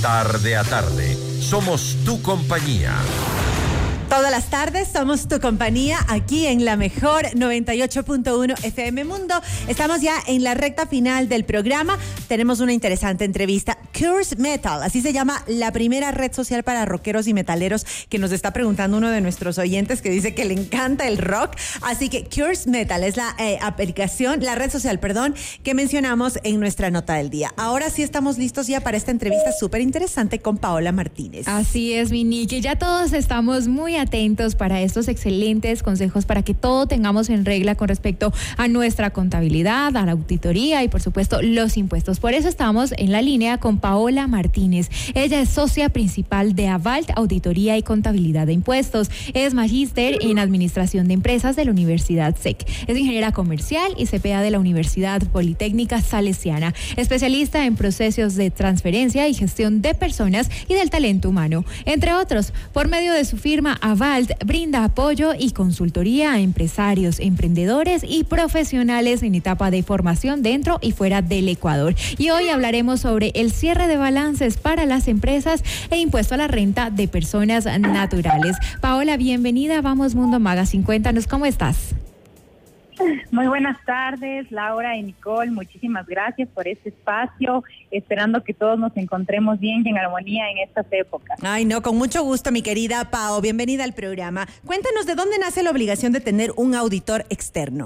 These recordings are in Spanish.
Tarde a tarde, somos tu compañía. Todas las tardes somos tu compañía aquí en la mejor 98.1 FM Mundo. Estamos ya en la recta final del programa. Tenemos una interesante entrevista. Curse Metal, así se llama la primera red social para rockeros y metaleros, que nos está preguntando uno de nuestros oyentes que dice que le encanta el rock. Así que Curse Metal es la aplicación, la red social, que mencionamos en nuestra nota del día. Ahora sí estamos listos ya para esta entrevista súper interesante con Paola Martínez. Así es, mi Niki. Ya todos estamos muy atentos para estos excelentes consejos para que todo tengamos en regla con respecto a nuestra contabilidad, a la auditoría y por supuesto los impuestos. Por eso estamos en la línea con Paola Martínez. Ella es socia principal de Avalt Auditoría y Contabilidad de Impuestos. Es magíster en Administración de Empresas de la Universidad SEC. Es ingeniera comercial y CPA de la Universidad Politécnica Salesiana. Especialista en procesos de transferencia y gestión de personas y del talento humano. Entre otros, por medio de su firma Avalt brinda apoyo y consultoría a empresarios, emprendedores y profesionales en etapa de formación dentro y fuera del Ecuador. Y hoy hablaremos sobre el cierre de balances para las empresas e impuesto a la renta de personas naturales. Paola, bienvenida. Vamos Mundo Magazine. Cuéntanos cómo estás. Muy buenas tardes, Laura y Nicole. Muchísimas gracias por este espacio, esperando que todos nos encontremos bien y en armonía en estas épocas. Ay, no, con mucho gusto, mi querida Pao. Bienvenida al programa. Cuéntanos, ¿de dónde nace la obligación de tener un auditor externo?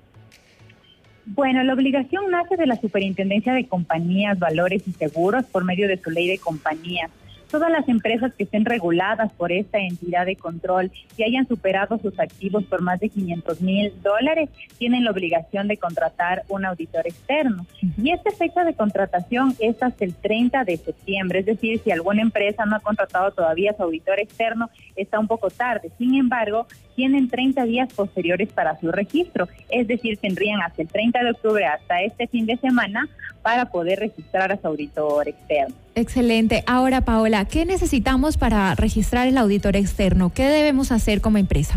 Bueno, la obligación nace de la Superintendencia de Compañías, Valores y Seguros por medio de su ley de compañías. Todas las empresas que estén reguladas por esta entidad de control y hayan superado sus activos por más de $500,000 tienen la obligación de contratar un auditor externo. Y esta fecha de contratación es hasta el 30 de septiembre, es decir, si alguna empresa no ha contratado todavía su auditor externo, está un poco tarde. Sin embargo, tienen 30 días posteriores para su registro, es decir, tendrían hasta el 30 de octubre, hasta este fin de semana, para poder registrar a su auditor externo. Excelente. Ahora, Paola, ¿qué necesitamos para registrar el auditor externo? ¿Qué debemos hacer como empresa?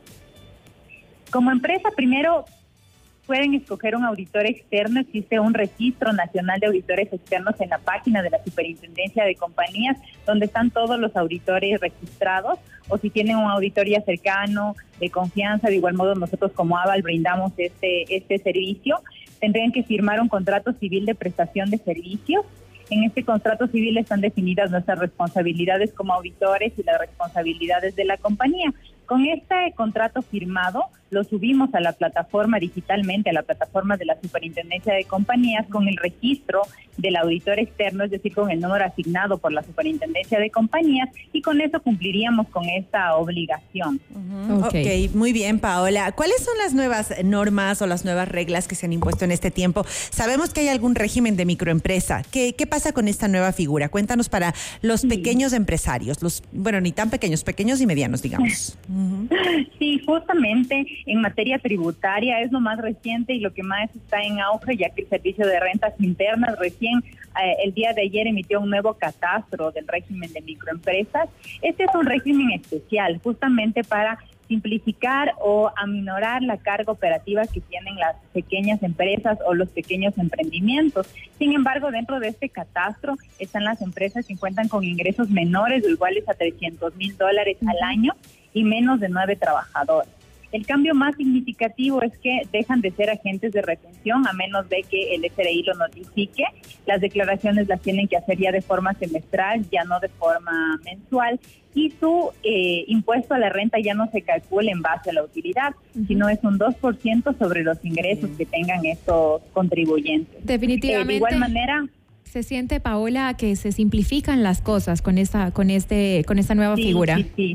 Como empresa, primero pueden escoger un auditor externo. Existe un registro nacional de auditores externos en la página de la Superintendencia de Compañías, donde están todos los auditores registrados, o si tienen un auditor ya cercano, de confianza, de igual modo nosotros como Avalt brindamos este servicio. Tendrían que firmar un contrato civil de prestación de servicios. En este contrato civil están definidas nuestras responsabilidades como auditores y las responsabilidades de la compañía. Con este contrato firmado, lo subimos a la plataforma digitalmente, a la plataforma de la Superintendencia de Compañías, con el registro del auditor externo, es decir, con el número asignado por la Superintendencia de Compañías, y con eso cumpliríamos con esta obligación. Okay, muy bien, Paola. ¿Cuáles son las nuevas normas o las nuevas reglas que se han impuesto en este tiempo? Sabemos que hay algún régimen de microempresa. ¿Qué pasa con esta nueva figura? Cuéntanos para los pequeños empresarios, ni tan pequeños, pequeños y medianos, digamos. Sí, justamente en materia tributaria es lo más reciente y lo que más está en auge, ya que el Servicio de Rentas Internas recién el día de ayer emitió un nuevo catastro del régimen de microempresas. Este es un régimen especial justamente para simplificar o aminorar la carga operativa que tienen las pequeñas empresas o los pequeños emprendimientos. Sin embargo, dentro de este catastro están las empresas que cuentan con ingresos menores o iguales a $300,000 al año y menos de 9 trabajadores. El cambio más significativo es que dejan de ser agentes de retención a menos de que el SRI lo notifique. Las declaraciones las tienen que hacer ya de forma semestral, ya no de forma mensual, y su impuesto a la renta ya no se calcula en base a la utilidad, sino es un 2% sobre los ingresos que tengan estos contribuyentes. Definitivamente. De igual manera, ¿se siente, Paola, que se simplifican las cosas con esta nueva figura?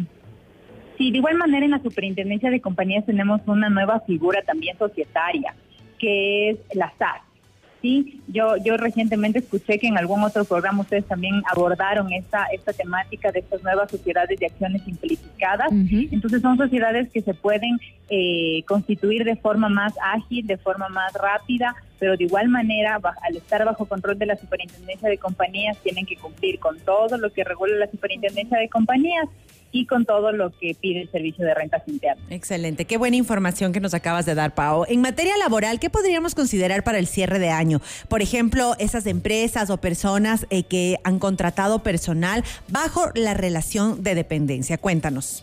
Sí, de igual manera en la Superintendencia de Compañías tenemos una nueva figura también societaria, que es la SAC. Sí, yo recientemente escuché que en algún otro programa ustedes también abordaron esta temática de estas nuevas sociedades de acciones simplificadas. Entonces son sociedades que se pueden constituir de forma más ágil, de forma más rápida, pero de igual manera, al estar bajo control de la Superintendencia de Compañías, tienen que cumplir con todo lo que regula la Superintendencia de Compañías. y con todo lo que pide el Servicio de Rentas Internas. Excelente, qué buena información que nos acabas de dar, Pao. En materia laboral, ¿qué podríamos considerar para el cierre de año? Por ejemplo, esas empresas o personas que han contratado personal bajo la relación de dependencia. Cuéntanos.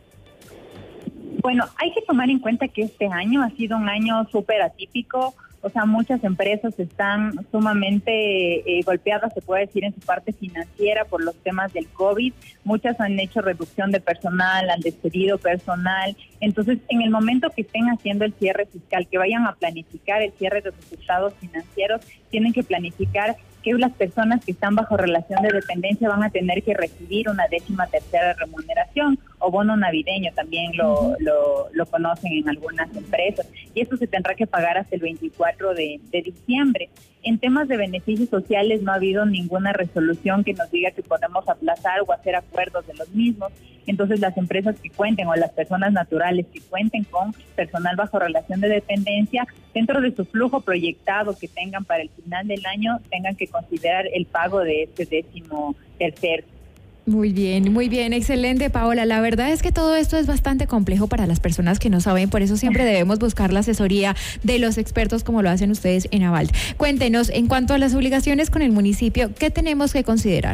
Bueno, hay que tomar en cuenta que este año ha sido un año súper atípico. O sea, muchas empresas están sumamente golpeadas, se puede decir, en su parte financiera por los temas del COVID. Muchas han hecho reducción de personal, han despedido personal. Entonces, en el momento que estén haciendo el cierre fiscal, que vayan a planificar el cierre de sus estados financieros, tienen que planificar que las personas que están bajo relación de dependencia van a tener que recibir una 13ª remuneración o bono navideño, también lo conocen en algunas empresas, y esto se tendrá que pagar hasta el 24 de diciembre. En temas de beneficios sociales no ha habido ninguna resolución que nos diga que podemos aplazar o hacer acuerdos de los mismos. Entonces, las empresas que cuenten o las personas naturales que cuenten con personal bajo relación de dependencia, dentro de su flujo proyectado que tengan para el final del año, tengan que considerar el pago de este 13º. Muy bien, excelente, Paola. La verdad es que todo esto es bastante complejo para las personas que no saben, por eso siempre debemos buscar la asesoría de los expertos como lo hacen ustedes en Avalt. Cuéntenos, en cuanto a las obligaciones con el municipio, ¿qué tenemos que considerar?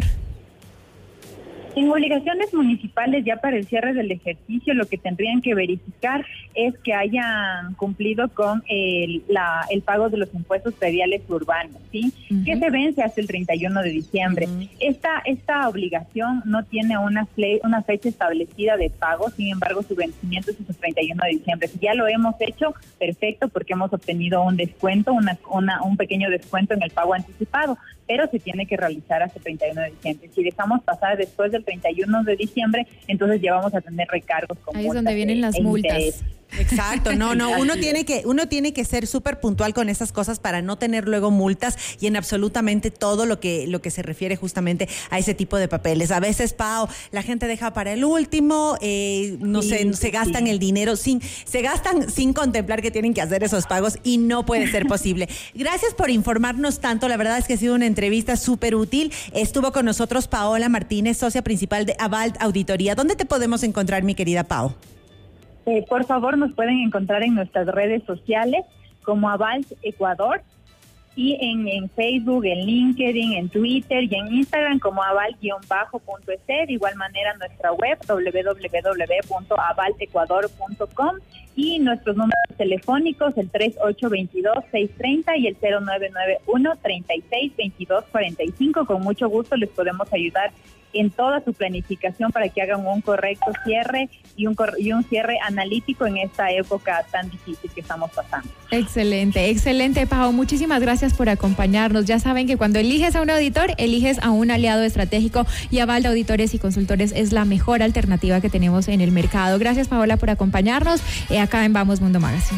En obligaciones municipales, ya para el cierre del ejercicio, lo que tendrían que verificar es que hayan cumplido con el pago de los impuestos prediales urbanos, ¿sí? Que se vence hasta el 31 de diciembre. Esta obligación no tiene una fecha establecida de pago, sin embargo, su vencimiento es el 31 de diciembre. Si ya lo hemos hecho, perfecto, porque hemos obtenido un descuento, un pequeño descuento en el pago anticipado, pero se tiene que realizar hasta el 31 de diciembre. Si dejamos pasar después del 31 de diciembre, entonces ya vamos a tener recargos con ahí es donde vienen las multas. Exacto, uno tiene que ser súper puntual con esas cosas para no tener luego multas y en absolutamente todo lo que se refiere justamente a ese tipo de papeles. A veces, Pao, la gente deja para el último, se gastan el dinero se gastan sin contemplar que tienen que hacer esos pagos y no puede ser posible. Gracias por informarnos tanto, la verdad es que ha sido una entrevista súper útil. Estuvo con nosotros Paola Martínez, socia principal de Avalt Auditoría. ¿Dónde te podemos encontrar, mi querida Pao? Por favor, nos pueden encontrar en nuestras redes sociales como Avalt Ecuador y en Facebook, en LinkedIn, en Twitter y en Instagram como avalt-es. De igual manera, nuestra web www.avaltecuador.com y nuestros números telefónicos, el 3822-630 y el 0991-362245. Con mucho gusto les podemos ayudar en toda su planificación para que hagan un correcto cierre y un cierre analítico en esta época tan difícil que estamos pasando. Excelente, Pau. Muchísimas gracias por acompañarnos. Ya saben que cuando eliges a un auditor, eliges a un aliado estratégico y Avalt Auditores y Consultores es la mejor alternativa que tenemos en el mercado. Gracias, Paola, por acompañarnos acá en Vamos Mundo Magazine.